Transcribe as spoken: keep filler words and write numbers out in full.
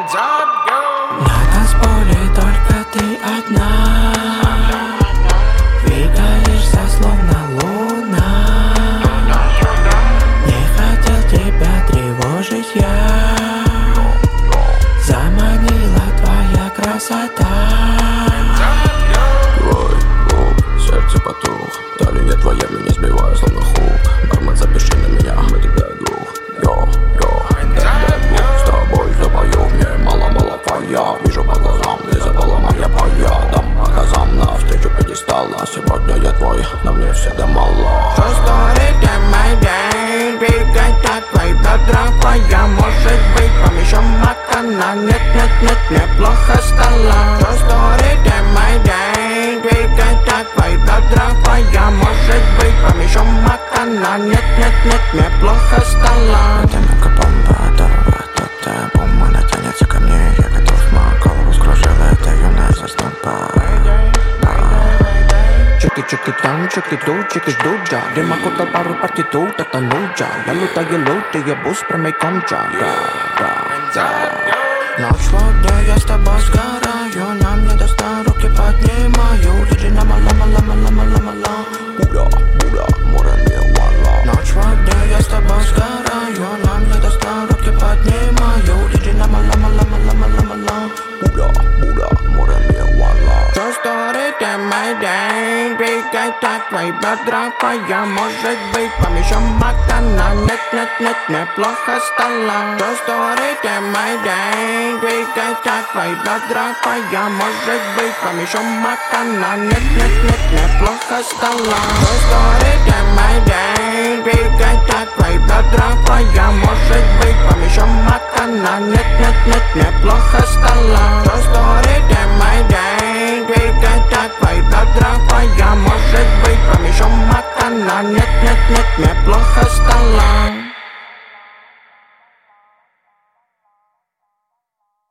На танцполе только ты одна, двигаешься словно луна. Не хотел тебя тревожить я, заманила твоя красота. Твой лук, сердце потух, талия твоя меня сбивает словно хук. Бармен, запиши на меня, мы тебя двух. Йо-йо, дай двух, с тобой запою, мне мало-мало твоя. Вижу по глазам, не забыла моя поя. Дам по газам навстречу пьедестала. Сегодня я твой, но мне всегда мало. Что story для my day, двигай так твои бедра твоя. Может быть, помещем макана. Нет, нет, нет, неплохо стало. Что story для my day, двигай так твои бедра твоя. Может быть, помещем макана. Нет, нет, нет, неплохо стало. Это ну-ка бомба, здорово, тут бомба. Она тянется ко мне, я готов, мою голову скружила эта юная заснупа. Чики-чики-там, чики-ду, чики-ду-джа. Дима кутал пару партитур, это нуджа. Я лутаю лут, и ебусь прямиком джа. Ночь в воде, я с тобой сгораю. Нам не достань, руки поднимаю. Лежина мала-мала-мала-мала-мала. Бура, бура, море мне вала. Ночь в воде, я с тобой сгораю. Нам не достань, руки поднимаю. Лежина мала-мала-мала-мала-мала. Бура, бура, море мне вала. Что story для my day, двигай так твои бедра твоя. Может быть, помещем макана. Нет, нет, нет, неплохо стало. Что story для my day, двигай так твои бедра твоя. Может быть, помещем макана. Нет, нет, нет, неплохо стало. Что story для my day, двигай так твои бедра твоя. Может быть, помещем макана. Нет, нет, нет, неплохо стало. Что story для my day, двигай так твои бедра твоя. Может быть, помещем макана. Нет, нет, нет, неплохо